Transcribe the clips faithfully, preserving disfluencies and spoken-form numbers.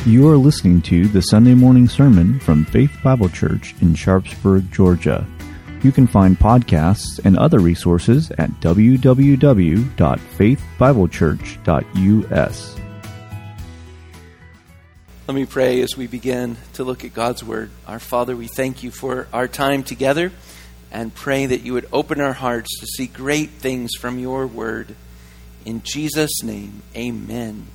You are listening to the Sunday morning sermon from Faith Bible Church in Sharpsburg, Georgia. You can find podcasts and other resources at w w w dot faith bible church dot u s. Let me pray as we begin to look at God's Word. Our Father, we thank you for our time together and pray that you would open our hearts to see great things from your Word. In Jesus' name, amen.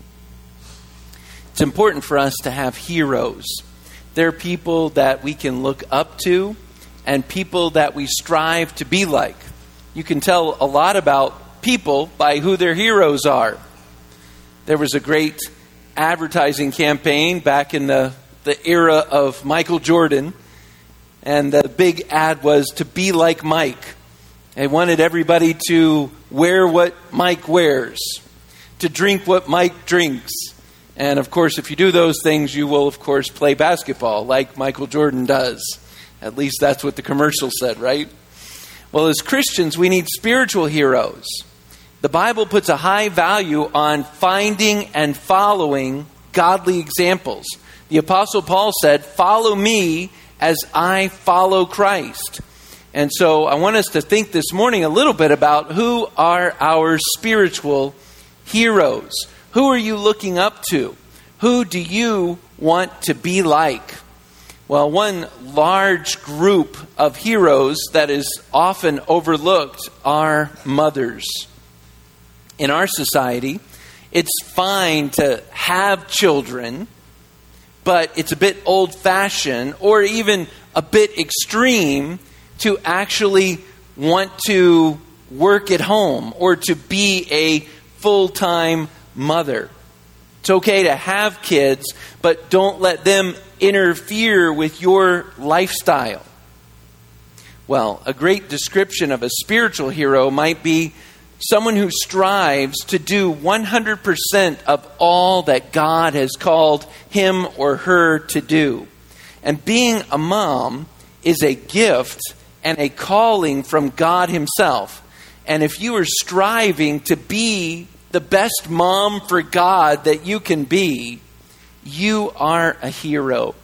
It's important for us to have heroes. They're people that we can look up to and people that we strive to be like. You can tell a lot about people by who their heroes are. There was a great advertising campaign back in the, the era of Michael Jordan, and the big ad was to be like Mike. They wanted everybody to wear what Mike wears, to drink what Mike drinks. And of course, if you do those things, you will, of course, play basketball like Michael Jordan does. At least that's what the commercial said, right? Well, as Christians, we need spiritual heroes. The Bible puts a high value on finding and following godly examples. The Apostle Paul said, "Follow me as I follow Christ." And so I want us to think this morning a little bit about who are our spiritual heroes. Who are you looking up to? Who do you want to be like? Well, one large group of heroes that is often overlooked are mothers. In our society, it's fine to have children, but it's a bit old-fashioned or even a bit extreme to actually want to work at home or to be a full-time mother. It's okay to have kids, but don't let them interfere with your lifestyle. Well, a great description of a spiritual hero might be someone who strives to do one hundred percent of all that God has called him or her to do. And being a mom is a gift and a calling from God himself. And if you are striving to be the best mom for God that you can be, you are a hero.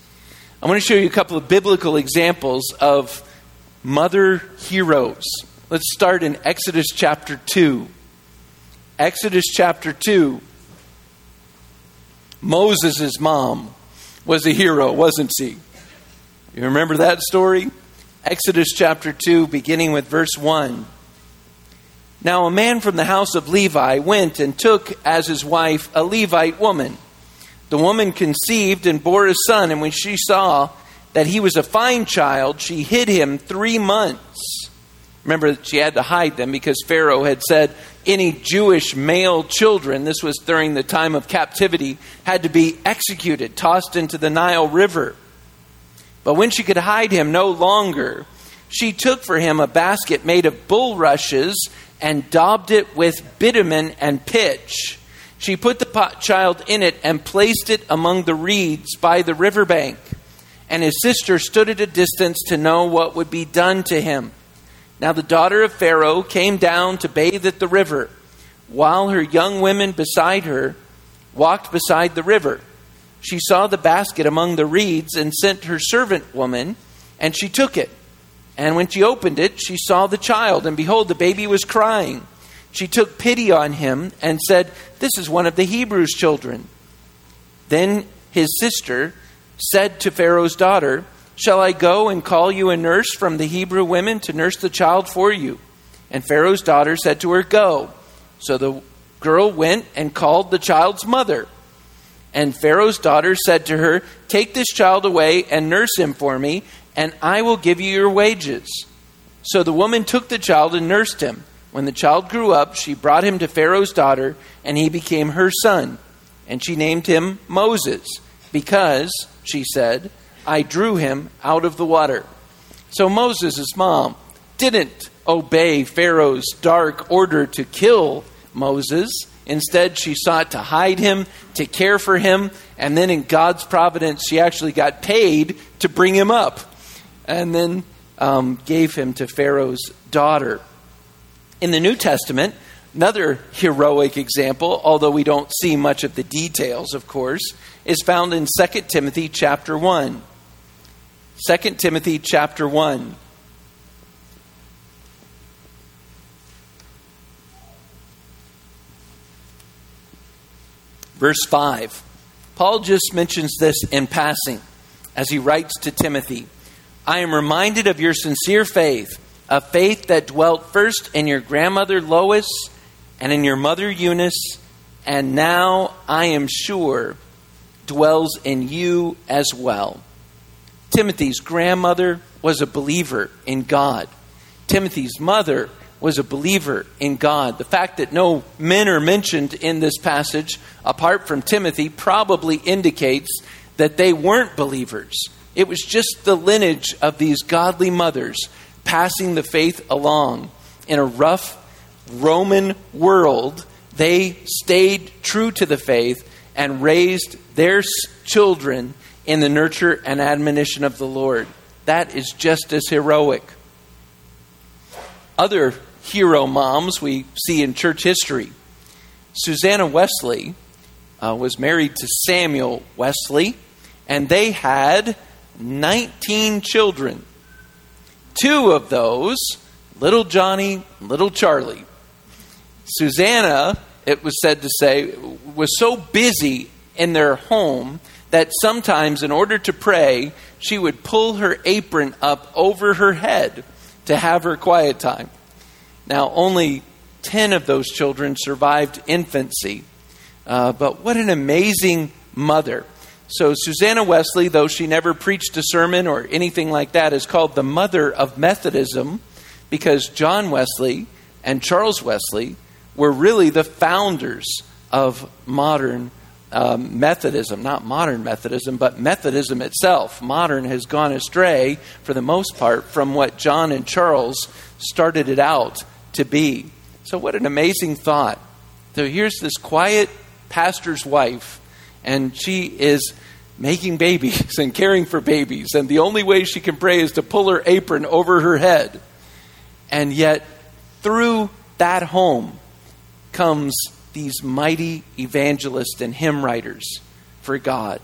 I want to show you a couple of biblical examples of mother heroes. Let's start in Exodus chapter two. Exodus chapter two. Moses' mom was a hero, wasn't she? You remember that story? Exodus chapter two, beginning with verse one. Now a man from the house of Levi went and took as his wife a Levite woman. The woman conceived and bore a son, and when she saw that he was a fine child, she hid him three months. Remember that she had to hide them because Pharaoh had said any Jewish male children, this was during the time of captivity, had to be executed, tossed into the Nile River. But when she could hide him no longer, she took for him a basket made of bulrushes and daubed it with bitumen and pitch. She put the child in it and placed it among the reeds by the riverbank. And his sister stood at a distance to know what would be done to him. Now the daughter of Pharaoh came down to bathe at the river, while her young women beside her walked beside the river. She saw the basket among the reeds and sent her servant woman, and she took it. And when she opened it, she saw the child, and behold, the baby was crying. She took pity on him and said, "This is one of the Hebrews' children." Then his sister said to Pharaoh's daughter, "Shall I go and call you a nurse from the Hebrew women to nurse the child for you?" And Pharaoh's daughter said to her, "Go." So the girl went and called the child's mother. And Pharaoh's daughter said to her, "Take this child away and nurse him for me, and I will give you your wages." So the woman took the child and nursed him. When the child grew up, she brought him to Pharaoh's daughter, and he became her son. And she named him Moses, because, she said, I drew him out of the water. So Moses' mom didn't obey Pharaoh's dark order to kill Moses. Instead, she sought to hide him, to care for him, and then in God's providence, she actually got paid to bring him up, and then um, gave him to Pharaoh's daughter. In the New Testament, Another heroic example, although we don't see much of the details, of course, is found in Second Timothy chapter one. Second Timothy chapter one. Verse five. Paul just mentions this in passing as he writes to Timothy. I am reminded of your sincere faith, a faith that dwelt first in your grandmother Lois and in your mother Eunice, and now I am sure dwells in you as well. Timothy's grandmother was a believer in God. Timothy's mother was a believer in God. The fact that no men are mentioned in this passage apart from Timothy probably indicates that they weren't believers. It was just the lineage of these godly mothers passing the faith along. In a rough Roman world, they stayed true to the faith and raised their children in the nurture and admonition of the Lord. That is just as heroic. Other hero moms we see in church history. Susanna Wesley uh, was married to Samuel Wesley, and they had nineteen children. Two of those, little Johnny, little Charlie. Susanna, it was said to say, was so busy in their home that sometimes in order to pray, she would pull her apron up over her head to have her quiet time. Now, only ten of those children survived infancy. Uh, but what an amazing mother. So Susanna Wesley, though she never preached a sermon or anything like that, is called the mother of Methodism because John Wesley and Charles Wesley were really the founders of modern um, Methodism. Not modern Methodism, but Methodism itself. Modern has gone astray, for the most part, from what John and Charles started it out to be. So what an amazing thought. So here's this quiet pastor's wife, and she is making babies and caring for babies, and the only way she can pray is to pull her apron over her head. And yet, through that home comes these mighty evangelists and hymn writers for God.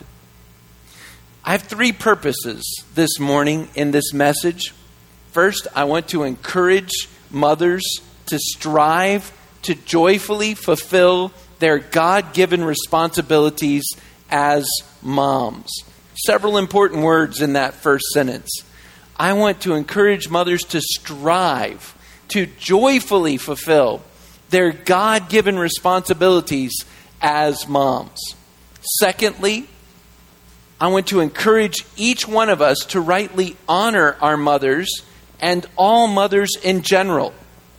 I have three purposes this morning in this message. First, I want to encourage mothers to strive to joyfully fulfill their God-given responsibilities as moms. Several important words in that first sentence. I want to encourage mothers to strive to joyfully fulfill their God-given responsibilities as moms. Secondly, I want to encourage each one of us to rightly honor our mothers and all mothers in general.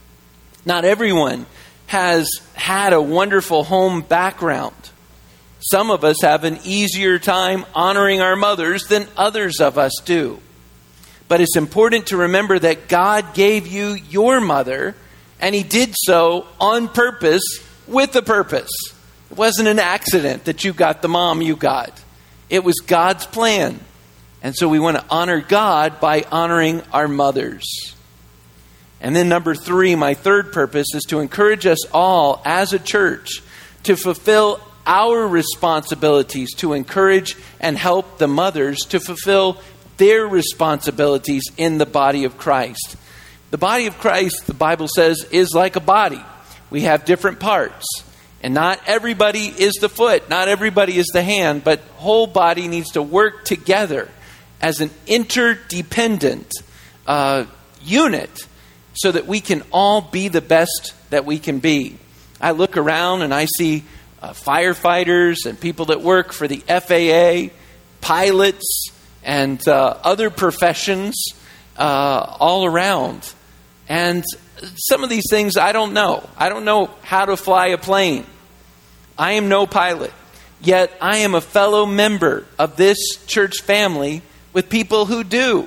Not everyone has had a wonderful home background. Some of us have an easier time honoring our mothers than others of us do. But it's important to remember that God gave you your mother, and He did so on purpose, with a purpose. It wasn't an accident that you got the mom you got. It was God's plan. And so we want to honor God by honoring our mothers. And then number three, my third purpose is to encourage us all as a church to fulfill our responsibilities to encourage and help the mothers to fulfill their responsibilities in the body of Christ. The body of Christ, the Bible says, is like a body. We have different parts. And not everybody is the foot, not everybody is the hand, but whole body needs to work together as an interdependent uh, unit so that we can all be the best that we can be. I look around and I see uh, firefighters and people that work for the F A A, pilots, and uh, other professions uh, all around. And some of these things I don't know. I don't know how to fly a plane. I am no pilot. Yet I am a fellow member of this church family with people who do.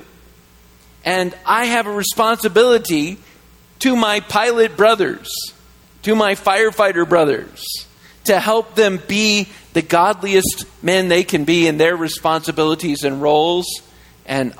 And I have a responsibility to my pilot brothers, to my firefighter brothers, to help them be the godliest men they can be in their responsibilities and roles and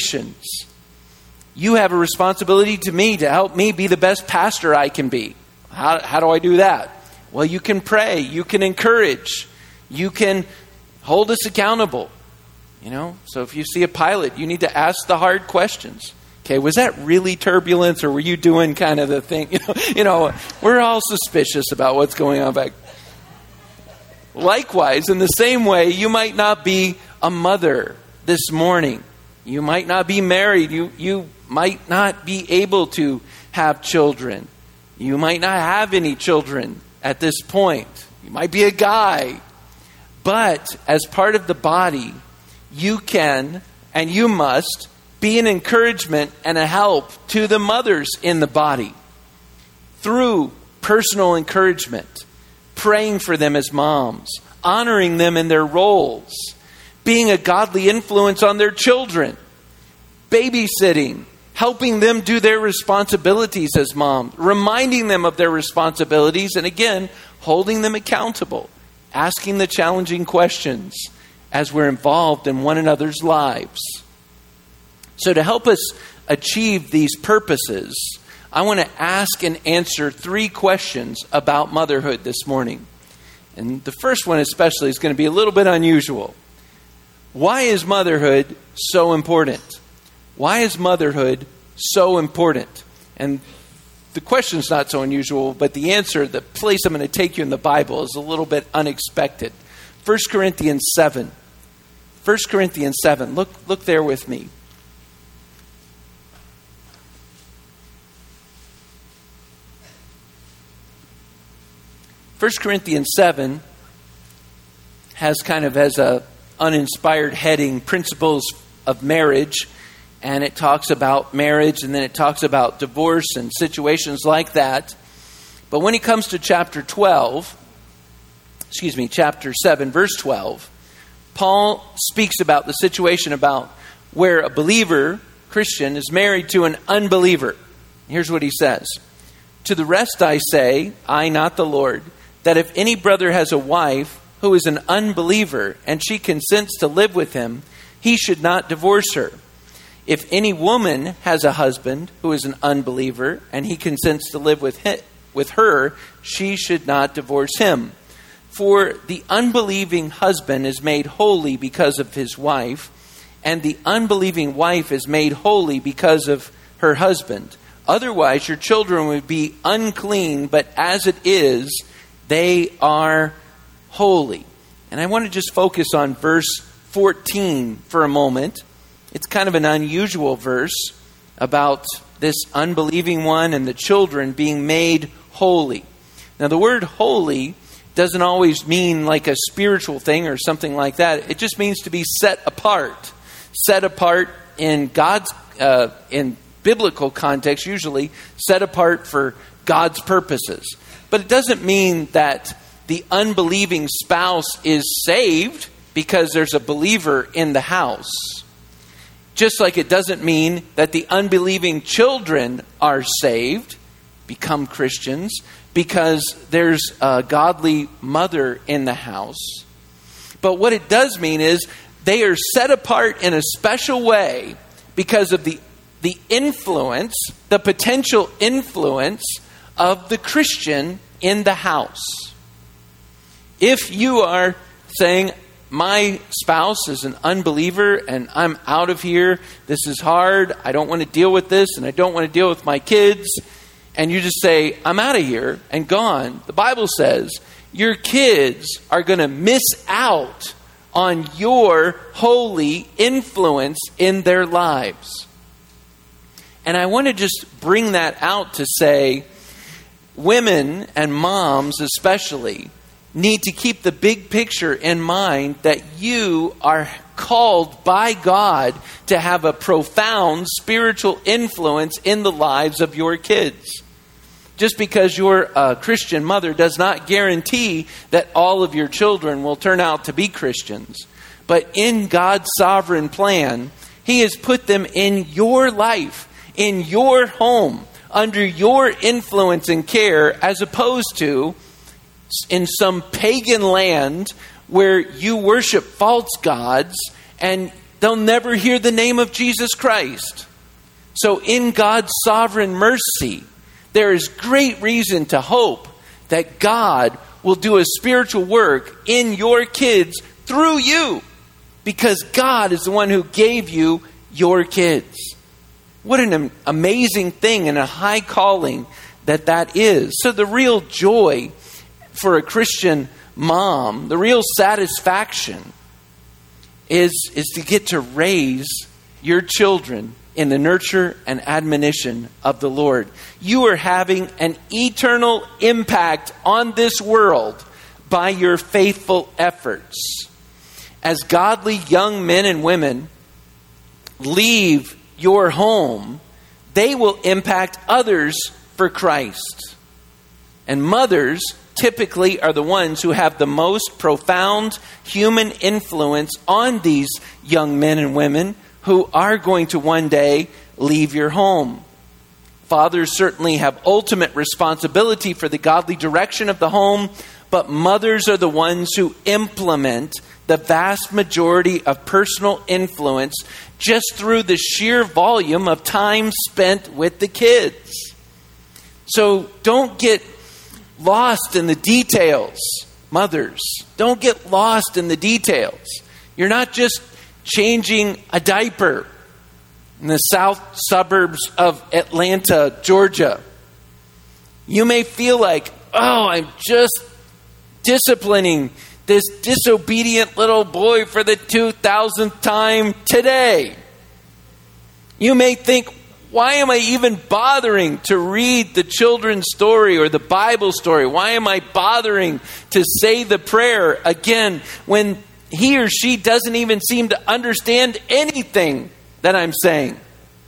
occupations. You have a responsibility to me to help me be the best pastor I can be. how, how do I do that? Well, you can pray. You can encourage. You can hold us accountable. You know, so if you see a pilot, you need to ask the hard questions. Okay, was that really turbulence, or were you doing kind of the thing? You know, you know, we're all suspicious about what's going on back. Likewise, in the same way, you might not be a mother this morning. You might not be married. You you might not be able to have children. You might not have any children at this point. You might be a guy. But as part of the body, you can and you must be an encouragement and a help to the mothers in the body through personal encouragement, praying for them as moms, honoring them in their roles, being a godly influence on their children, babysitting, helping them do their responsibilities as moms, reminding them of their responsibilities, and again, holding them accountable, asking the challenging questions as we're involved in one another's lives. So to help us achieve these purposes, I want to ask and answer three questions about motherhood this morning. And the first one especially is going to be a little bit unusual. Why is motherhood so important? Why is motherhood so important? And the question's not so unusual, but the answer, the place I'm going to take you in the Bible is a little bit unexpected. First Corinthians seven. First Corinthians seven. Look, look there with me. First Corinthians seven has kind of as a uninspired heading, principles of marriage, and it talks about marriage, and then it talks about divorce and situations like that. But when it comes to chapter twelve, excuse me, chapter seven, verse twelve, Paul speaks about the situation about where a believer, Christian, is married to an unbeliever. Here's what he says. To the rest I say, I, not the Lord, that if any brother has a wife who is an unbeliever and she consents to live with him, he should not divorce her. If any woman has a husband who is an unbeliever and he consents to live with him, with her, she should not divorce him. For the unbelieving husband is made holy because of his wife, and the unbelieving wife is made holy because of her husband. Otherwise, your children would be unclean, but as it is, they are holy. And I want to just focus on verse fourteen for a moment. It's kind of an unusual verse about this unbelieving one and the children being made holy. Now, the word holy doesn't always mean like a spiritual thing or something like that. It just means to be set apart. Set apart in God's, uh, in biblical context, usually set apart for God's purposes. But it doesn't mean that the unbelieving spouse is saved because there's a believer in the house. Just like it doesn't mean that the unbelieving children are saved, become Christians, because there's a godly mother in the house. But what it does mean is they are set apart in a special way because of the, the influence, the potential influence of the Christian in the house. If you are saying, my spouse is an unbeliever and I'm out of here, this is hard, I don't want to deal with this, and I don't want to deal with my kids, and you just say, I'm out of here and gone, the Bible says your kids are going to miss out on your holy influence in their lives. And I want to just bring that out to say, women and moms especially need to keep the big picture in mind that you are called by God to have a profound spiritual influence in the lives of your kids. Just because you're a Christian mother does not guarantee that all of your children will turn out to be Christians. But in God's sovereign plan, He has put them in your life, in your home, under your influence and care, as opposed to in some pagan land where you worship false gods and they'll never hear the name of Jesus Christ. So in God's sovereign mercy, there is great reason to hope that God will do a spiritual work in your kids through you, because God is the one who gave you your kids. What an amazing thing and a high calling that that is. So the real joy for a Christian mom, the real satisfaction is, is to get to raise your children in the nurture and admonition of the Lord. You are having an eternal impact on this world by your faithful efforts. As godly young men and women leave your home, they will impact others for Christ. And mothers typically are the ones who have the most profound human influence on these young men and women who are going to one day leave your home. Fathers certainly have ultimate responsibility for the godly direction of the home, but mothers are the ones who implement the vast majority of personal influence just through the sheer volume of time spent with the kids. So don't get lost in the details, mothers. Don't get lost in the details. You're not just changing a diaper in the south suburbs of Atlanta, Georgia. You may feel like, oh, I'm just disciplining this disobedient little boy for the two thousandth time today. You may think, why am I even bothering to read the children's story or the Bible story? Why am I bothering to say the prayer again when he or she doesn't even seem to understand anything that I'm saying?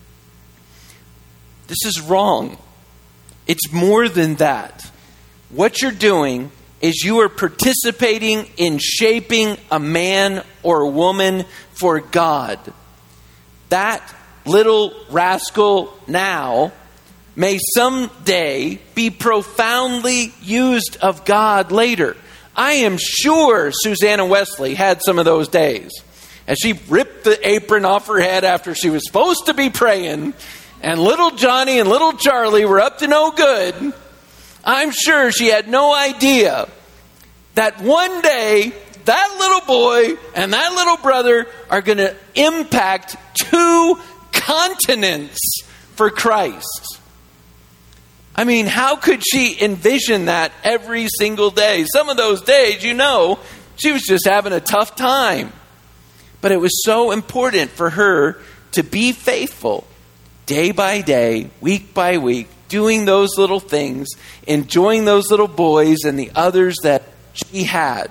This is wrong. It's more than that. What you're doing is you are participating in shaping a man or woman for God. That little rascal now may someday be profoundly used of God later. I am sure Susanna Wesley had some of those days as she ripped the apron off her head after she was supposed to be praying, and little Johnny and little Charlie were up to no good. I'm sure she had no idea that one day that little boy and that little brother are going to impact two continents for Christ. I mean, how could she envision that every single day? Some of those days, you know, she was just having a tough time. But it was so important for her to be faithful day by day, week by week, doing those little things, enjoying those little boys and the others that she had,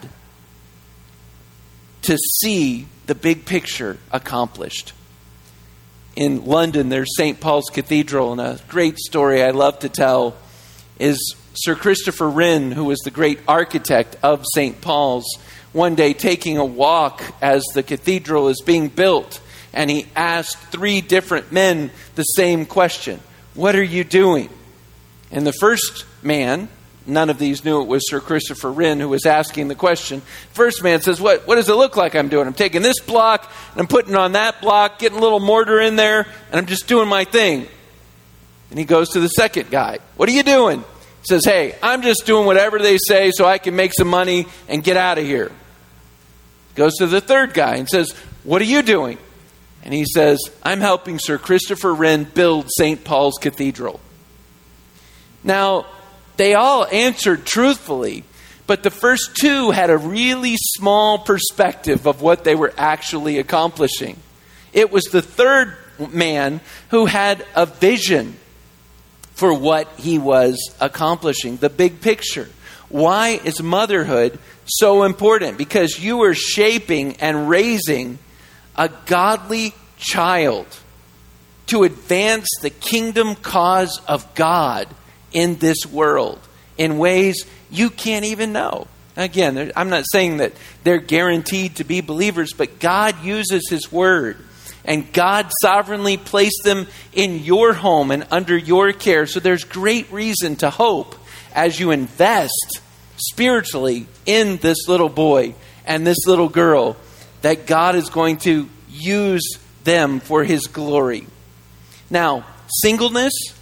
to see the big picture accomplished. In London, there's Saint Paul's Cathedral, and a great story I love to tell is Sir Christopher Wren, who was the great architect of Saint Paul's, one day taking a walk as the cathedral is being built, and he asked three different men the same question: what are you doing? And the first man, none of these knew it was Sir Christopher Wren who was asking the question. First man says, what, what does it look like I'm doing? I'm taking this block and I'm putting it on that block, getting a little mortar in there, and I'm just doing my thing. And he goes to the second guy. What are you doing? He says, hey, I'm just doing whatever they say so I can make some money and get out of here. Goes to the third guy and says, what are you doing? And he says, I'm helping Sir Christopher Wren build Saint Paul's Cathedral. Now, they all answered truthfully, but the first two had a really small perspective of what they were actually accomplishing. It was the third man who had a vision for what he was accomplishing, the big picture. Why is motherhood so important? Because you are shaping and raising a godly child to advance the kingdom cause of God in this world in ways you can't even know. Again, I'm not saying that they're guaranteed to be believers, but God uses His word, and God sovereignly placed them in your home and under your care. So there's great reason to hope as you invest spiritually in this little boy and this little girl that God is going to use them for His glory. Now, singleness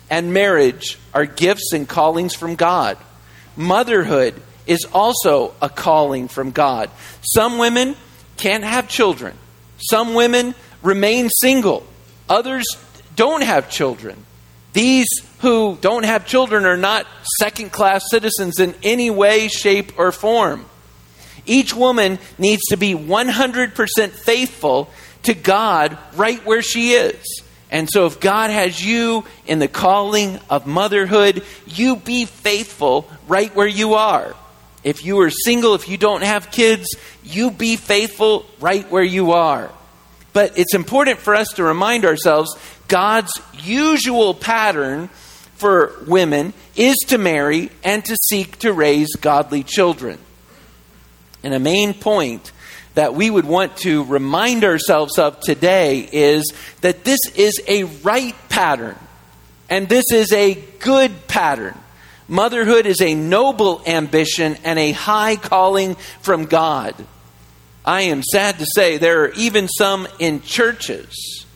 and marriage are gifts and callings from God. Motherhood is also a calling from God. Some women can't have children. Some women remain single. Others don't have children. These who don't have children are not second-class citizens in any way, shape, or form. Each woman needs to be one hundred percent faithful to God right where she is. And so if God has you in the calling of motherhood, you be faithful right where you are. If you are single, if you don't have kids, you be faithful right where you are. But it's important for us to remind ourselves God's usual pattern for women is to marry and to seek to raise godly children. And a main point that we would want to remind ourselves of today is that this is a right pattern, and this is a good pattern. Motherhood is a noble ambition and a high calling from God. I am sad to say there are even some in churches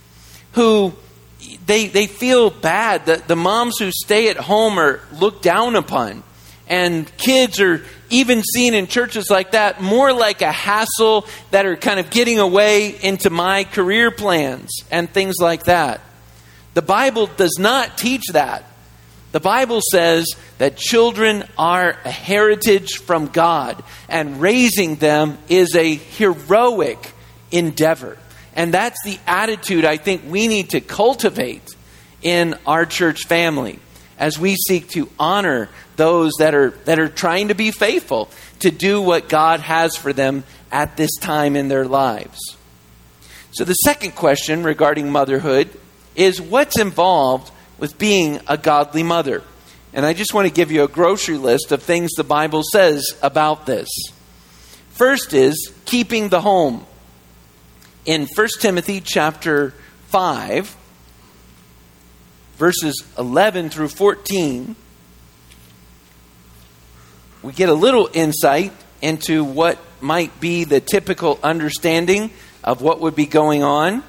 who they they feel bad that the moms who stay at home are looked down upon. And kids are even seen in churches like that more like a hassle that are kind of getting away into my career plans and things like that. The Bible does not teach that. The Bible says that children are a heritage from God, and raising them is a heroic endeavor. And that's the attitude I think we need to cultivate in our church family as we seek to honor those that are that are trying to be faithful to do what God has for them at this time in their lives. So the second question regarding motherhood is what's involved with being a godly mother. And I just want to give you a grocery list of things the Bible says about this. First is keeping the home. In First Timothy chapter five, verses eleven through fourteen, we get a little insight into what might be the typical understanding of what would be going on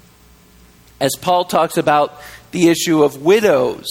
as Paul talks about the issue of widows.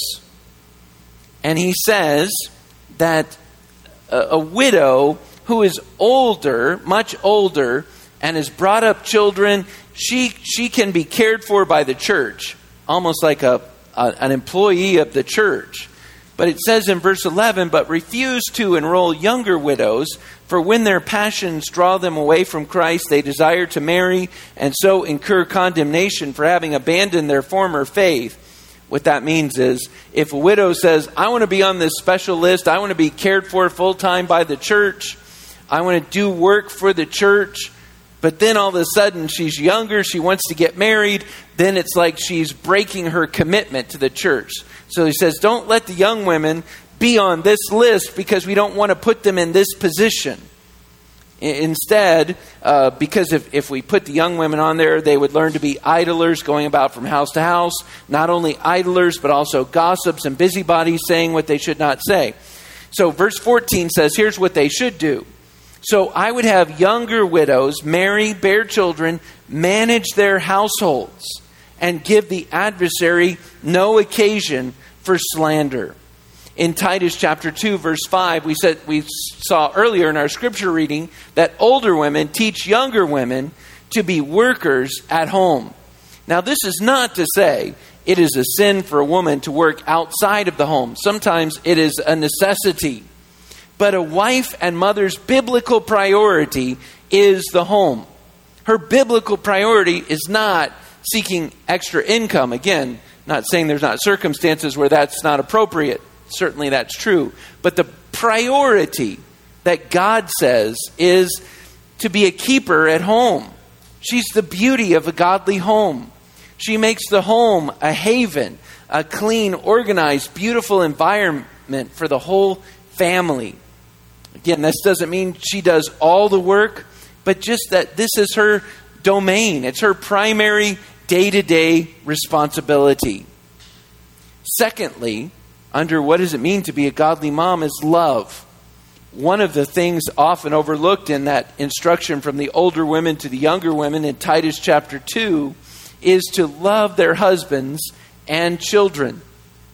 And he says that a, a widow who is older, much older, and has brought up children, she she can be cared for by the church, almost like a, a an employee of the church. But it says in verse eleven, but refuse to enroll younger widows, for when their passions draw them away from Christ, they desire to marry and so incur condemnation for having abandoned their former faith. What that means is if a widow says, I want to be on this special list, I want to be cared for full time by the church, I want to do work for the church, but then all of a sudden she's younger, she wants to get married, then it's like she's breaking her commitment to the church. So he says, don't let the young women be on this list because we don't want to put them in this position. Instead, uh, because if, if we put the young women on there, they would learn to be idlers, going about from house to house. Not only idlers, but also gossips and busybodies, saying what they should not say. So verse fourteen says, here's what they should do. So I would have younger widows marry, bear children, manage their households, and give the adversary no occasion for slander. In Titus chapter two, verse five, we said we saw earlier in our scripture reading that older women teach younger women to be workers at home. Now, this is not to say it is a sin for a woman to work outside of the home. Sometimes it is a necessity. But a wife and mother's biblical priority is the home. Her biblical priority is not seeking extra income. Again, not saying there's not circumstances where that's not appropriate. Certainly that's true. But the priority that God says is to be a keeper at home. She's the beauty of a godly home. She makes the home a haven, a clean, organized, beautiful environment for the whole family. Again, this doesn't mean she does all the work, but just that this is her domain. It's her primary day-to-day responsibility. Secondly, under what does it mean to be a godly mom is love. One of the things often overlooked in that instruction from the older women to the younger women in Titus chapter two is to love their husbands and children.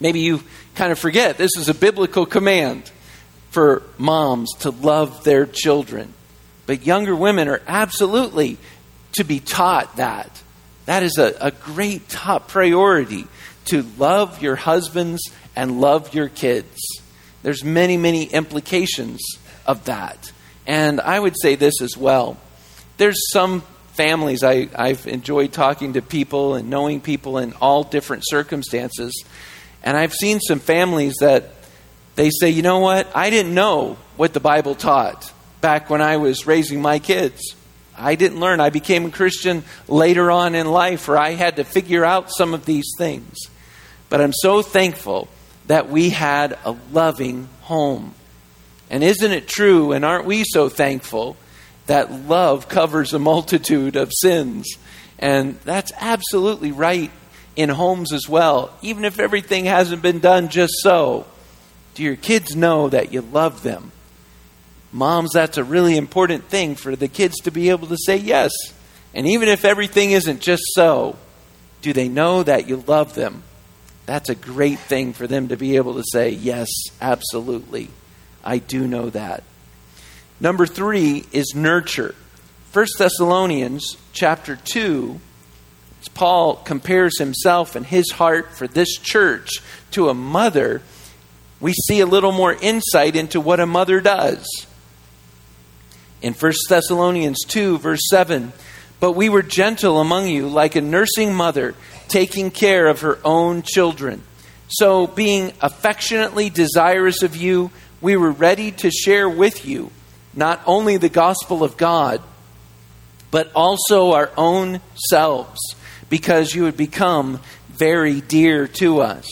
Maybe you kind of forget this is a biblical command for moms to love their children. But younger women are absolutely to be taught that. That is a, a great top priority, to love your husbands and love your kids. There's many, many implications of that. And I would say this as well. There's some families, I, I've enjoyed talking to people and knowing people in all different circumstances. And I've seen some families that they say, you know what? I didn't know what the Bible taught back when I was raising my kids. I didn't learn. I became a Christian later on in life, or I had to figure out some of these things. But I'm so thankful that we had a loving home. And isn't it true, and aren't we so thankful that love covers a multitude of sins? And that's absolutely right in homes as well. Even if everything hasn't been done just so, do your kids know that you love them? Moms, that's a really important thing for the kids to be able to say yes. And even if everything isn't just so, do they know that you love them? That's a great thing for them to be able to say, yes, absolutely. I do know that. Number three is nurture. First Thessalonians chapter two, Paul compares himself and his heart for this church to a mother. We see a little more insight into what a mother does. In First Thessalonians two, verse seven, but we were gentle among you like a nursing mother, taking care of her own children. So being affectionately desirous of you, we were ready to share with you not only the gospel of God, but also our own selves, because you had become very dear to us.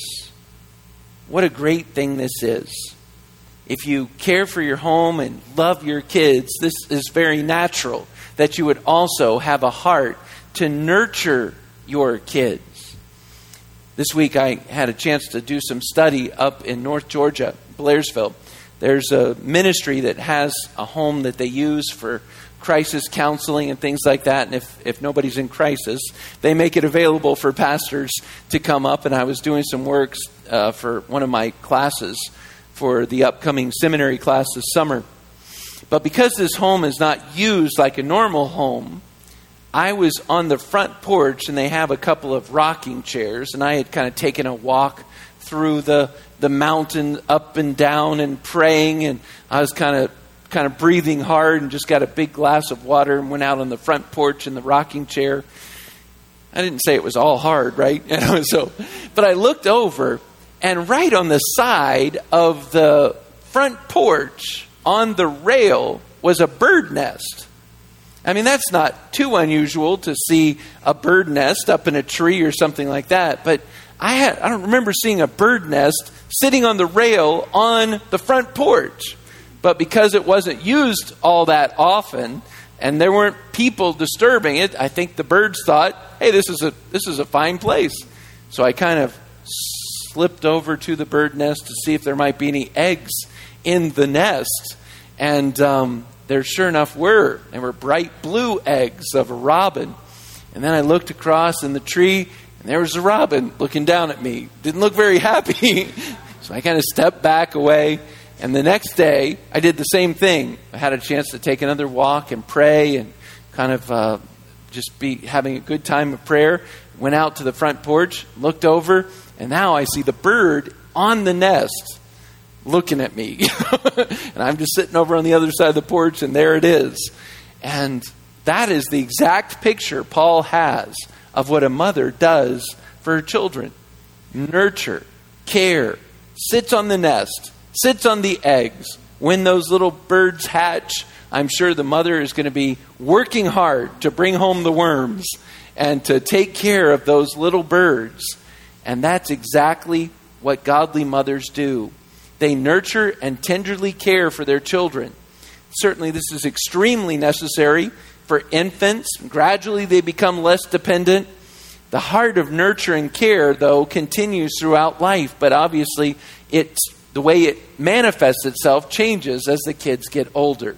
What a great thing this is. If you care for your home and love your kids, this is very natural that you would also have a heart to nurture your kids. This week I had a chance to do some study up in North Georgia, Blairsville. There's a ministry that has a home that they use for crisis counseling and things like that. And if, if nobody's in crisis, they make it available for pastors to come up. And I was doing some work uh, for one of my classes for the upcoming seminary class this summer. But because this home is not used like a normal home, I was on the front porch and they have a couple of rocking chairs, and I had kind of taken a walk through the, the mountain up and down and praying, and I was kind of kind of breathing hard and just got a big glass of water and went out on the front porch in the rocking chair. I didn't say it was all hard, right? You know, so, but I looked over, and right on the side of the front porch, on the rail, was a bird nest. I mean, that's not too unusual to see a bird nest up in a tree or something like that. But I had, I don't remember seeing a bird nest sitting on the rail on the front porch. But because it wasn't used all that often, and there weren't people disturbing it, I think the birds thought, hey, this is a this is a fine place. So I kind of slipped over to the bird nest to see if there might be any eggs in the nest. And um, there sure enough were. They were bright blue eggs of a robin. And then I looked across in the tree, and there was a robin looking down at me. Didn't look very happy. So I kind of stepped back away. And the next day, I did the same thing. I had a chance to take another walk and pray and kind of uh, just be having a good time of prayer. Went out to the front porch, looked over, and now I see the bird on the nest looking at me. And I'm just sitting over on the other side of the porch, and there it is. And that is the exact picture Paul has of what a mother does for her children. Nurture, care, sits on the nest, sits on the eggs. When those little birds hatch, I'm sure the mother is going to be working hard to bring home the worms and to take care of those little birds. And that's exactly what godly mothers do. They nurture and tenderly care for their children. Certainly this is extremely necessary for infants. Gradually they become less dependent. The heart of nurture and care, though, continues throughout life, but obviously it's the way it manifests itself changes as the kids get older.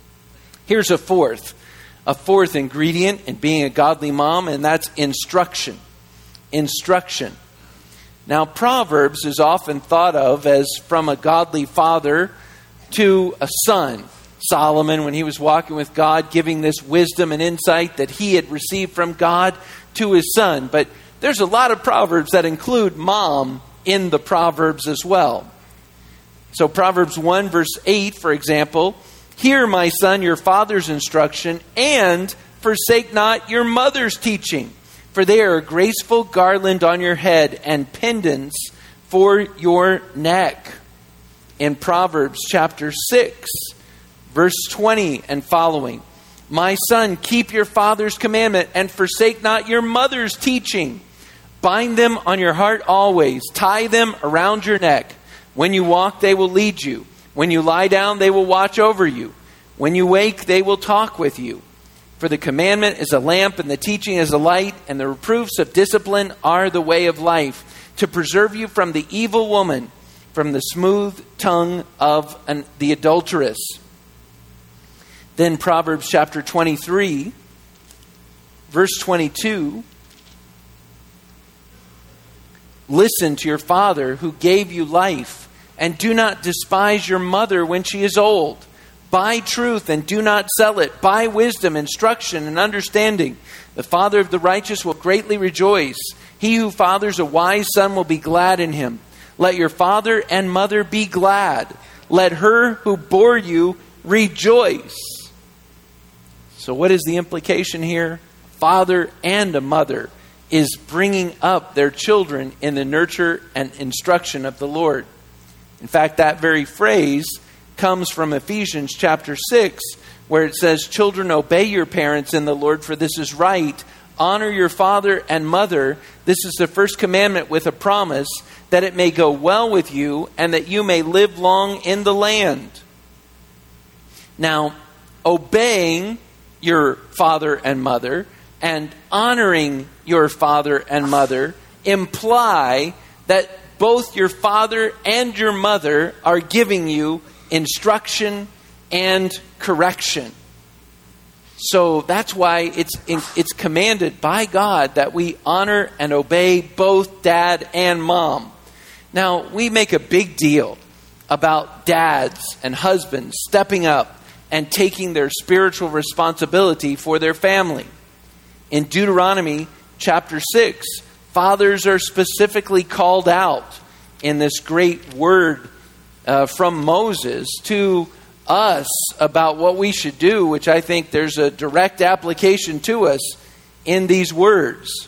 Here's a fourth, a fourth ingredient in being a godly mom, and that's instruction. Instruction. Now, Proverbs is often thought of as from a godly father to a son. Solomon, when he was walking with God, giving this wisdom and insight that he had received from God to his son. But there's a lot of Proverbs that include mom in the Proverbs as well. So Proverbs one verse eight, for example, hear, my son, your father's instruction, and forsake not your mother's teaching, for they are a graceful garland on your head and pendants for your neck. In Proverbs chapter six, verse twenty and following, my son, keep your father's commandment and forsake not your mother's teaching. Bind them on your heart always. Tie them around your neck. When you walk, they will lead you. When you lie down, they will watch over you. When you wake, they will talk with you. For the commandment is a lamp, and the teaching is a light, and the reproofs of discipline are the way of life, to preserve you from the evil woman, from the smooth tongue of an, the adulteress. Then Proverbs chapter twenty-three, verse twenty-two. Listen to your father who gave you life, and do not despise your mother when she is old. Buy truth and do not sell it. Buy wisdom, instruction, and understanding. The father of the righteous will greatly rejoice. He who fathers a wise son will be glad in him. Let your father and mother be glad. Let her who bore you rejoice. So what is the implication here? Father and a mother is bringing up their children in the nurture and instruction of the Lord. In fact, that very phrase comes from Ephesians chapter six, where it says, children, obey your parents in the Lord, for this is right. Honor your father and mother. This is the first commandment with a promise, that it may go well with you and that you may live long in the land. Now, obeying your father and mother and honoring your father and mother imply that both your father and your mother are giving you instruction and correction. So that's why it's it's commanded by God that we honor and obey both dad and mom. Now, we make a big deal about dads and husbands stepping up and taking their spiritual responsibility for their family. In Deuteronomy chapter six, fathers are specifically called out in this great word uh, from Moses to us about what we should do, which I think there's a direct application to us in these words.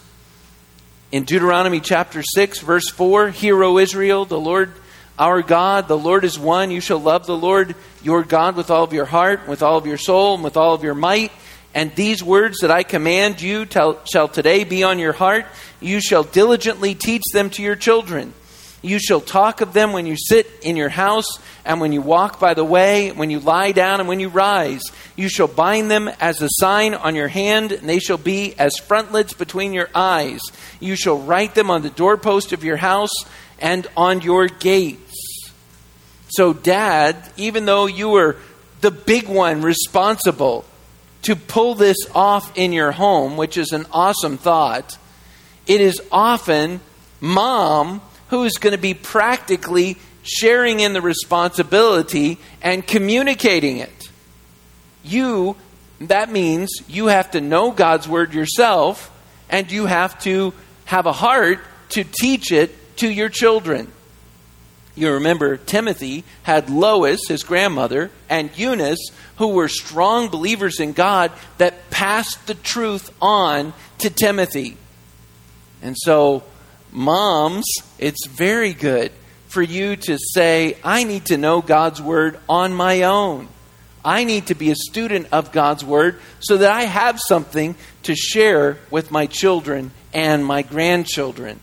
In Deuteronomy chapter six, verse four, hear, O Israel, the Lord our God, the Lord is one. You shall love the Lord your God with all of your heart, with all of your soul, and with all of your might. And these words that I command you tell, shall today be on your heart. You shall diligently teach them to your children. You shall talk of them when you sit in your house, and when you walk by the way, when you lie down, and when you rise. You shall bind them as a sign on your hand, and they shall be as frontlets between your eyes. You shall write them on the doorpost of your house and on your gates. So, Dad, even though you were the big one responsible to pull this off in your home, which is an awesome thought, it is often Mom who is going to be practically sharing in the responsibility and communicating it. You, that means you have to know God's word yourself, and you have to have a heart to teach it to your children. You remember Timothy had Lois, his grandmother, and Eunice, who were strong believers in God that passed the truth on to Timothy. And so, moms, it's very good for you to say, I need to know God's word on my own. I need to be a student of God's word so that I have something to share with my children and my grandchildren.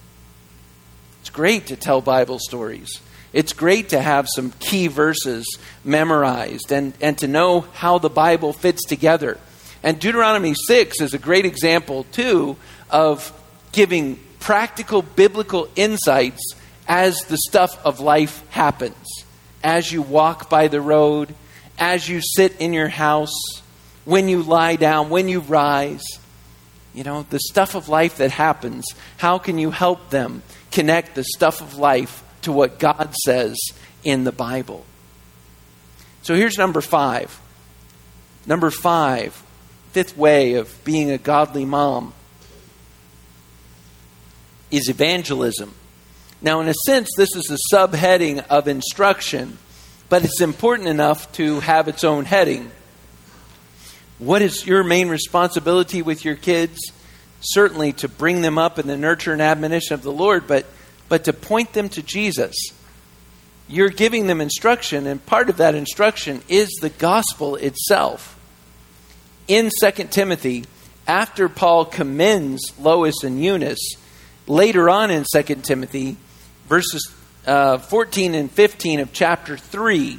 It's great to tell Bible stories. It's great to have some key verses memorized and, and to know how the Bible fits together. And Deuteronomy six is a great example, too, of giving practical biblical insights as the stuff of life happens. As you walk by the road, as you sit in your house, when you lie down, when you rise. You know, the stuff of life that happens, how can you help them connect the stuff of life to what God says in the Bible? So here's number five. Number five, fifth way of being a godly mom is evangelism. Now, in a sense, this is a subheading of instruction, but it's important enough to have its own heading. What is your main responsibility with your kids? Certainly to bring them up in the nurture and admonition of the Lord, but, but to point them to Jesus. You're giving them instruction, and part of that instruction is the gospel itself. In Second Timothy, after Paul commends Lois and Eunice, later on in Second Timothy, verses uh, fourteen and fifteen of chapter three,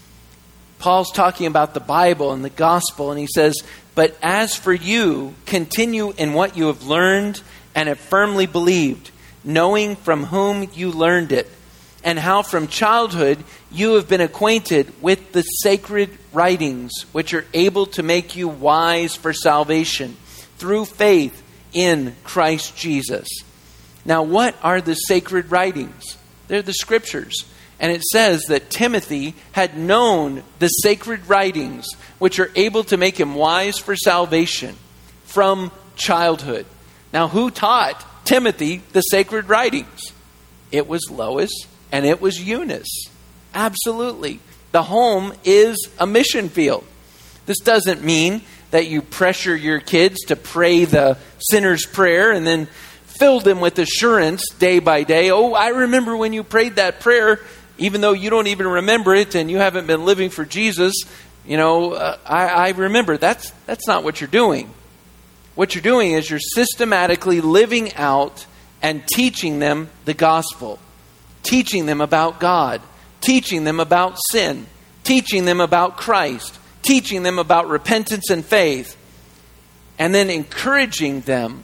Paul's talking about the Bible and the gospel, and he says, "But as for you, continue in what you have learned and have firmly believed, knowing from whom you learned it, and how from childhood you have been acquainted with the sacred writings, which are able to make you wise for salvation through faith in Christ Jesus." Now, what are the sacred writings? They're the scriptures. And it says that Timothy had known the sacred writings, which are able to make him wise for salvation from childhood. Now, who taught Timothy the sacred writings? It was Lois and it was Eunice. Absolutely. The home is a mission field. This doesn't mean that you pressure your kids to pray the sinner's prayer and then fill them with assurance day by day. Oh, I remember when you prayed that prayer, even though you don't even remember it and you haven't been living for Jesus. You know, uh, I, I remember. That's that's not what you're doing. What you're doing is you're systematically living out and teaching them the gospel, teaching them about God, teaching them about sin, teaching them about Christ, teaching them about repentance and faith, and then encouraging them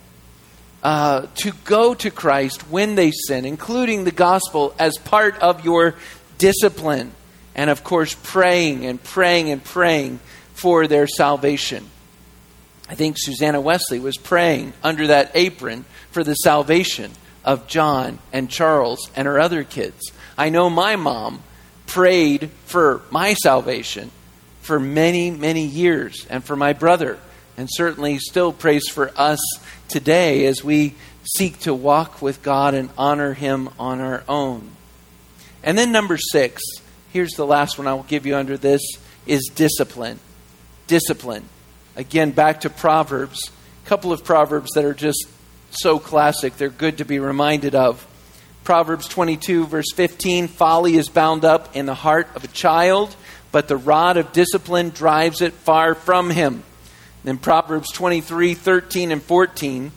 Uh, to go to Christ when they sin, including the gospel as part of your discipline. And of course, praying and praying and praying for their salvation. I think Susanna Wesley was praying under that apron for the salvation of John and Charles and her other kids. I know my mom prayed for my salvation for many, many years, and for my brother, and certainly still prays for us today as we seek to walk with God and honor Him on our own. And then number six, here's the last one I will give you under this, is discipline. Discipline. Again, back to Proverbs. A couple of Proverbs that are just so classic, they're good to be reminded of. Proverbs twenty-two, verse fifteen, "Folly is bound up in the heart of a child, but the rod of discipline drives it far from him." In Proverbs twenty-three, thirteen, and fourteen,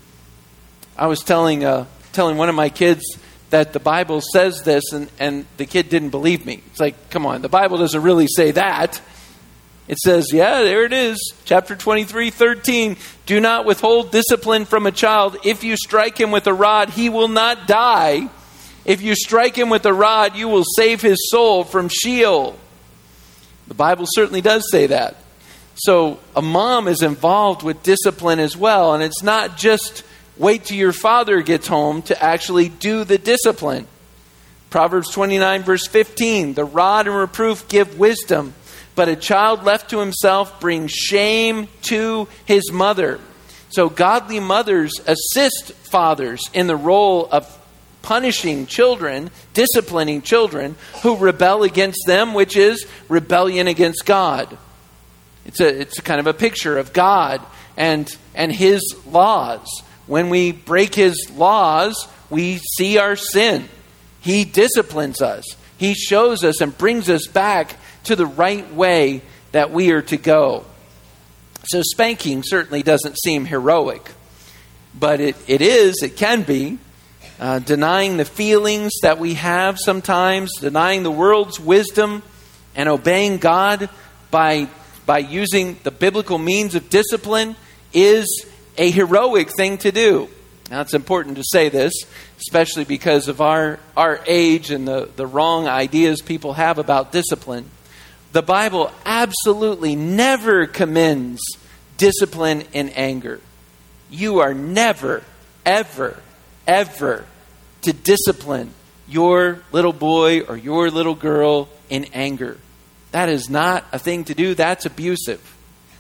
I was telling uh, telling one of my kids that the Bible says this, and, and the kid didn't believe me. It's like, come on, the Bible doesn't really say that. It says, yeah, there it is. Chapter twenty-three, thirteen, "Do not withhold discipline from a child. If you strike him with a rod, he will not die. If you strike him with a rod, you will save his soul from Sheol." The Bible certainly does say that. So a mom is involved with discipline as well. And it's not just wait till your father gets home to actually do the discipline. Proverbs twenty-nine, verse fifteen, "The rod and reproof give wisdom, but a child left to himself brings shame to his mother." So godly mothers assist fathers in the role of punishing children, disciplining children who rebel against them, which is rebellion against God. It's a it's a kind of a picture of God and and His laws. When we break His laws, we see our sin. He disciplines us. He shows us and brings us back to the right way that we are to go. So spanking certainly doesn't seem heroic, but it, it is, it can be, uh, denying the feelings that we have sometimes, denying the world's wisdom, and obeying God by by using the biblical means of discipline is a heroic thing to do. Now, it's important to say this, especially because of our, our age and the, the wrong ideas people have about discipline. The Bible absolutely never commends discipline in anger. you are never, ever, ever to discipline your little boy or your little girl in anger. That is not a thing to do. That's abusive.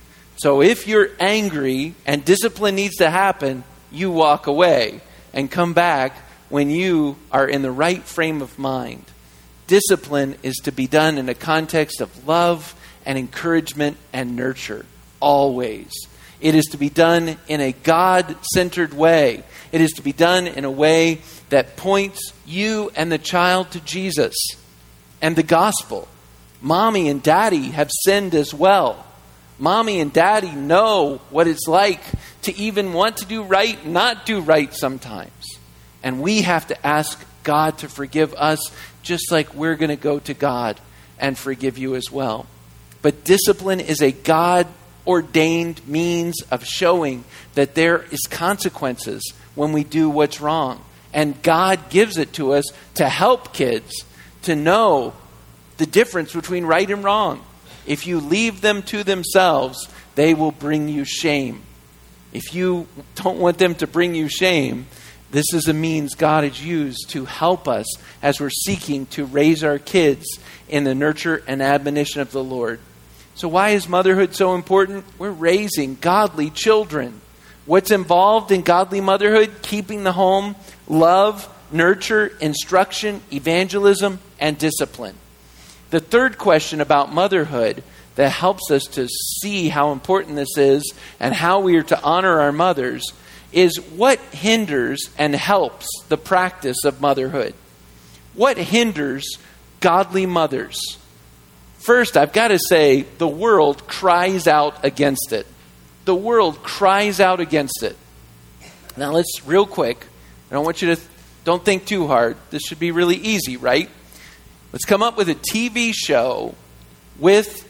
So if you're angry and discipline needs to happen, you walk away and come back when you are in the right frame of mind. Discipline is to be done in a context of love and encouragement and nurture, always. It is to be done in a God-centered way. It is to be done in a way that points you and the child to Jesus and the gospel. Mommy and daddy have sinned as well. Mommy and daddy know what it's like to even want to do right and not do right sometimes. And we have to ask God to forgive us just like we're going to go to God and forgive you as well. But discipline is a God-ordained means of showing that there is consequences when we do what's wrong. And God gives it to us to help kids to know the difference between right and wrong. If you leave them to themselves, they will bring you shame. If you don't want them to bring you shame, this is a means God has used to help us as we're seeking to raise our kids in the nurture and admonition of the Lord. So why is motherhood so important? We're raising godly children. What's involved in godly motherhood? Keeping the home, love, nurture, instruction, evangelism, and discipline. The third question about motherhood that helps us to see how important this is and how we are to honor our mothers is what hinders and helps the practice of motherhood? What hinders godly mothers? First, I've got to say, the world cries out against it. The world cries out against it. Now let's, real quick, I don't want you to, don't think too hard. This should be really easy, right? Let's come up with a T V show with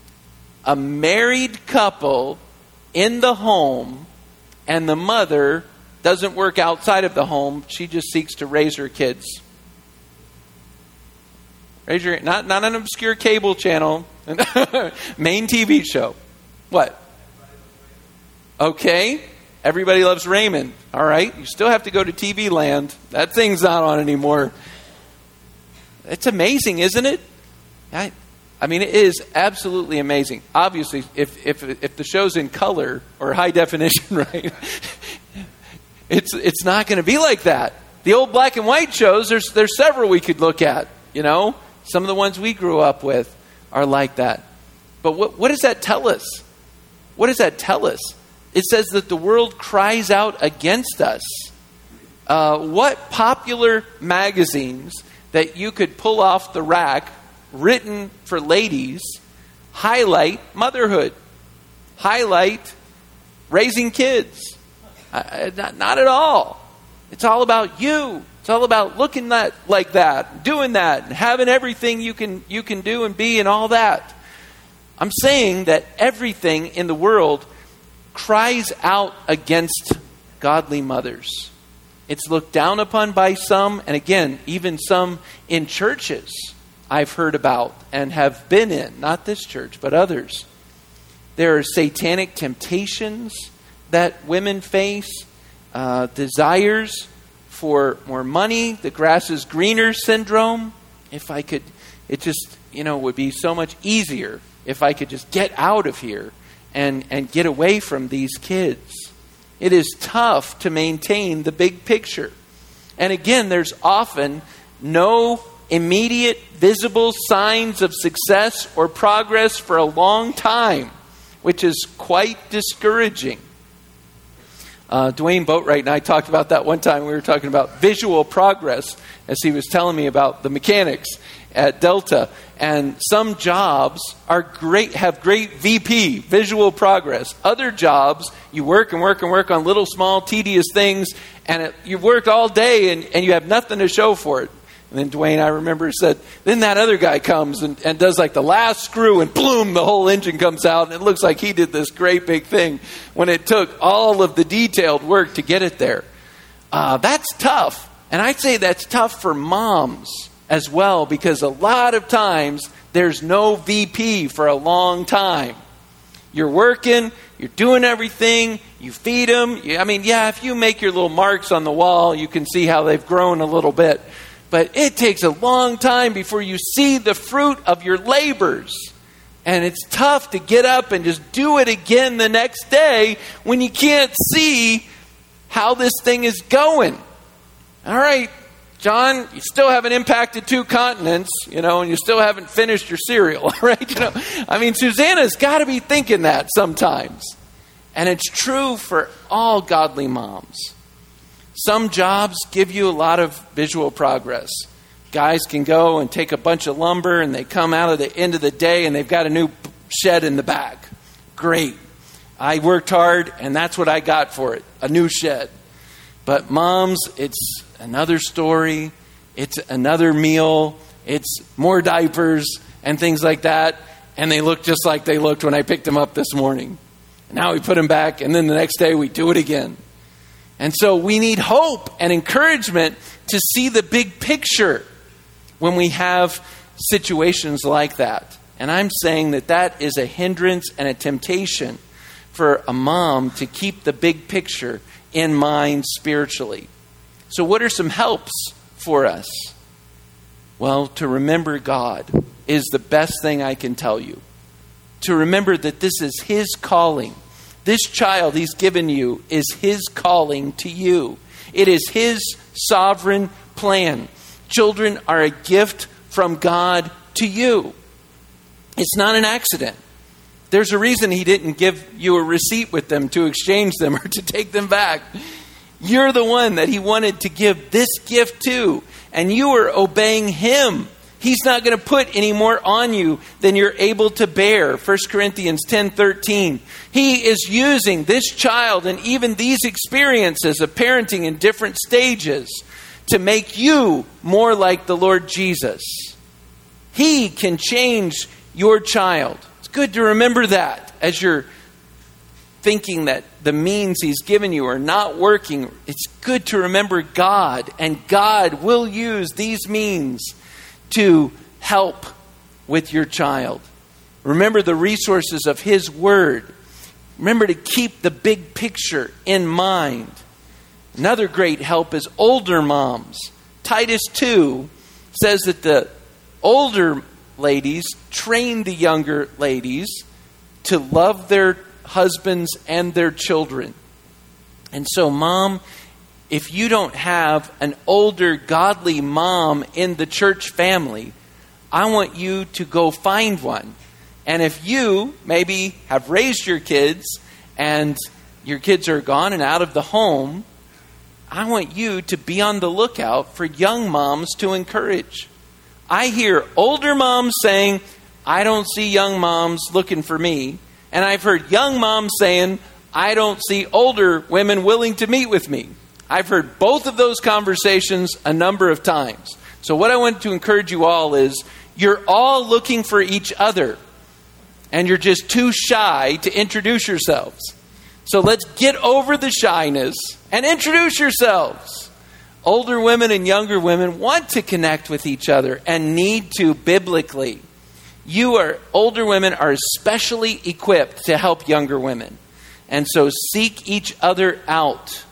a married couple in the home, and the mother doesn't work outside of the home. She just seeks to raise her kids. Raise your, not, not an obscure cable channel. Main T V show. What? Okay. Everybody Loves Raymond. All right. You still have to go to T V land. That thing's not on anymore. It's amazing, isn't it? I, I mean, it is absolutely amazing. Obviously, if if if the show's in color or high definition, right, it's it's not going to be like that. The old black and white shows, there's there's several we could look at. You know, some of the ones we grew up with are like that. But what what does that tell us? What does that tell us? It says that the world cries out against us. Uh, what popular magazines that you could pull off the rack, written for ladies, highlight motherhood, highlight raising kids? Uh, not, not at all. It's all about you. It's all about looking that like that, doing that, and having everything you can you can do and be and all that. I'm saying that everything in the world cries out against godly mothers. It's looked down upon by some, and again, even some in churches I've heard about and have been in, not this church, but others. There are satanic temptations that women face, uh, desires for more money, the grass is greener syndrome. If I could, it just, you know, would be so much easier if I could just get out of here and, and get away from these kids. It is tough to maintain the big picture. And again, there's often no immediate visible signs of success or progress for a long time, which is quite discouraging. Uh, Dwayne Boatwright and I talked about that one time. We were talking about visual progress as he was telling me about the mechanics at Delta. And some jobs are great, have great V P, visual progress. Other jobs, you work and work and work on little, small, tedious things, and it, you've worked all day and, and you have nothing to show for it. And then Dwayne, I remember, said, then that other guy comes and, and does like the last screw, and boom, the whole engine comes out, and it looks like he did this great big thing when it took all of the detailed work to get it there. Uh, that's tough. And I'd say that's tough for moms as well, because a lot of times there's no V P for a long time. You're working, you're doing everything, you feed them. You, I mean, yeah, if you make your little marks on the wall, you can see how they've grown a little bit. But it takes a long time before you see the fruit of your labors. And it's tough to get up and just do it again the next day when you can't see how this thing is going. All right, John, you still haven't impacted two continents, you know, and you still haven't finished your cereal, right? You know, I mean, Susanna's got to be thinking that sometimes. And it's true for all godly moms. Some jobs give you a lot of visual progress. Guys can go and take a bunch of lumber and they come out at the end of the day and they've got a new shed in the back. Great. I worked hard and that's what I got for it, a new shed. But moms, it's another story. It's another meal. It's more diapers and things like that. And they look just like they looked when I picked them up this morning. And now we put them back and then the next day we do it again. And so we need hope and encouragement to see the big picture when we have situations like that. And I'm saying that that is a hindrance and a temptation for a mom to keep the big picture in mind spiritually. So what are some helps for us? Well, to remember God is the best thing I can tell you. To remember that this is His calling. This child He's given you is His calling to you. It is His sovereign plan. Children are a gift from God to you. It's not an accident. There's a reason He didn't give you a receipt with them to exchange them or to take them back. You're the one that He wanted to give this gift to, and you are obeying Him. He's not going to put any more on you than you're able to bear. First Corinthians ten thirteen. He is using this child and even these experiences of parenting in different stages to make you more like the Lord Jesus. He can change your child. It's good to remember that as you're thinking that the means He's given you are not working. It's good to remember God, and God will use these means to help with your child. Remember the resources of His Word. Remember to keep the big picture in mind. Another great help is older moms. Titus two says that the older ladies train the younger ladies to love their husbands and their children. And so, mom, if you don't have an older godly mom in the church family, I want you to go find one. And if you maybe have raised your kids and your kids are gone and out of the home, I want you to be on the lookout for young moms to encourage. I hear older moms saying, I don't see young moms looking for me. And I've heard young moms saying, I don't see older women willing to meet with me. I've heard both of those conversations a number of times. So what I want to encourage you all is, you're all looking for each other. And you're just too shy to introduce yourselves. So let's get over the shyness and introduce yourselves. Older women and younger women want to connect with each other and need to biblically. You are, older women are especially equipped to help younger women. And so seek each other out.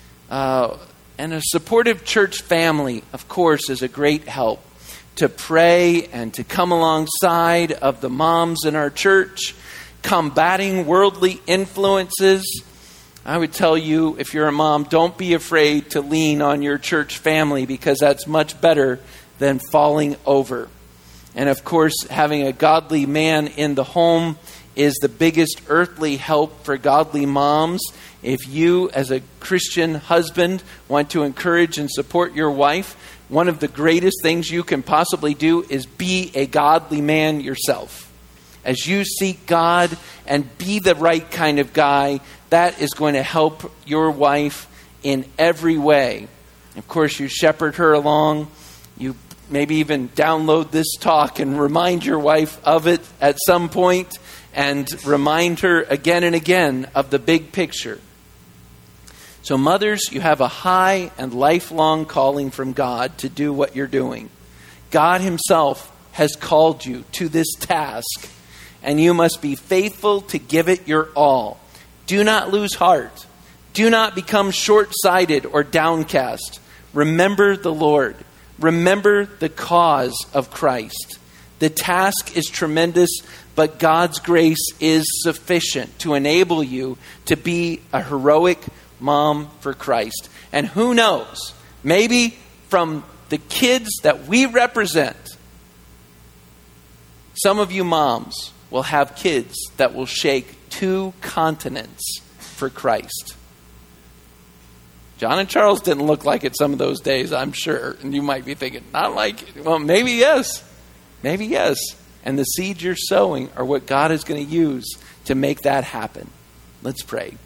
Uh, and a supportive church family, of course, is a great help to pray and to come alongside of the moms in our church, combating worldly influences. I would tell you, if you're a mom, don't be afraid to lean on your church family, because that's much better than falling over. And of course, having a godly man in the home is the biggest earthly help for godly moms. If you, as a Christian husband, want to encourage and support your wife, one of the greatest things you can possibly do is be a godly man yourself. As you seek God and be the right kind of guy, that is going to help your wife in every way. Of course, you shepherd her along. You maybe even download this talk and remind your wife of it at some point, and remind her again and again of the big picture. So mothers, you have a high and lifelong calling from God to do what you're doing. God Himself has called you to this task, and you must be faithful to give it your all. Do not lose heart. Do not become short-sighted or downcast. Remember the Lord. Remember the cause of Christ. The task is tremendous, but God's grace is sufficient to enable you to be a heroic mom for Christ. And who knows, maybe from the kids that we represent, some of you moms will have kids that will shake two continents for Christ. John and Charles didn't look like it some of those days, I'm sure. And you might be thinking, not like it. Well, maybe yes. Maybe yes. And the seeds you're sowing are what God is going to use to make that happen. Let's pray.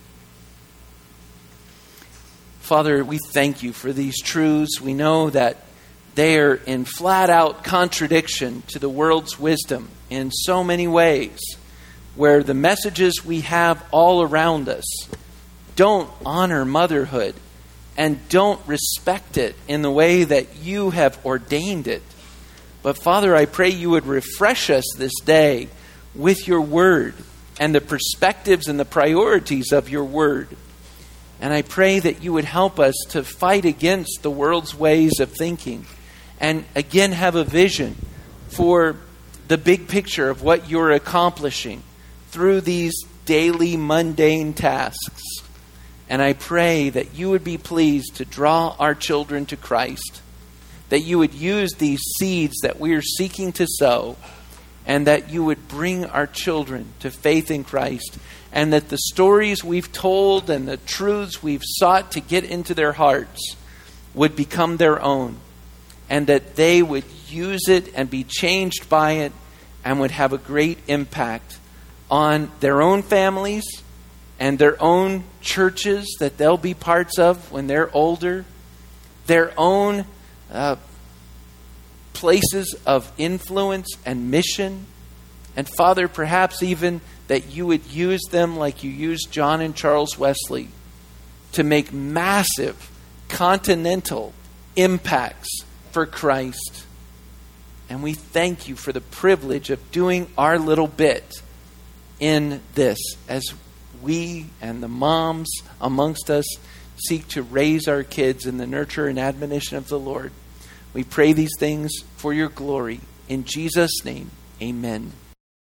Father, we thank you for these truths. We know that they are in flat out contradiction to the world's wisdom in so many ways, where the messages we have all around us don't honor motherhood and don't respect it in the way that you have ordained it. But Father, I pray you would refresh us this day with your word and the perspectives and the priorities of your word. And I pray that you would help us to fight against the world's ways of thinking and again have a vision for the big picture of what you're accomplishing through these daily mundane tasks. And I pray that you would be pleased to draw our children to Christ, that you would use these seeds that we are seeking to sow, and that you would bring our children to faith in Christ, and that the stories we've told and the truths we've sought to get into their hearts would become their own, and that they would use it and be changed by it and would have a great impact on their own families and their own churches that they'll be parts of when they're older, their own uh, places of influence and mission. And Father, perhaps even that you would use them like you used John and Charles Wesley to make massive continental impacts for Christ. And we thank you for the privilege of doing our little bit in this as we and the moms amongst us seek to raise our kids in the nurture and admonition of the Lord. We pray these things for your glory. In Jesus' name, amen.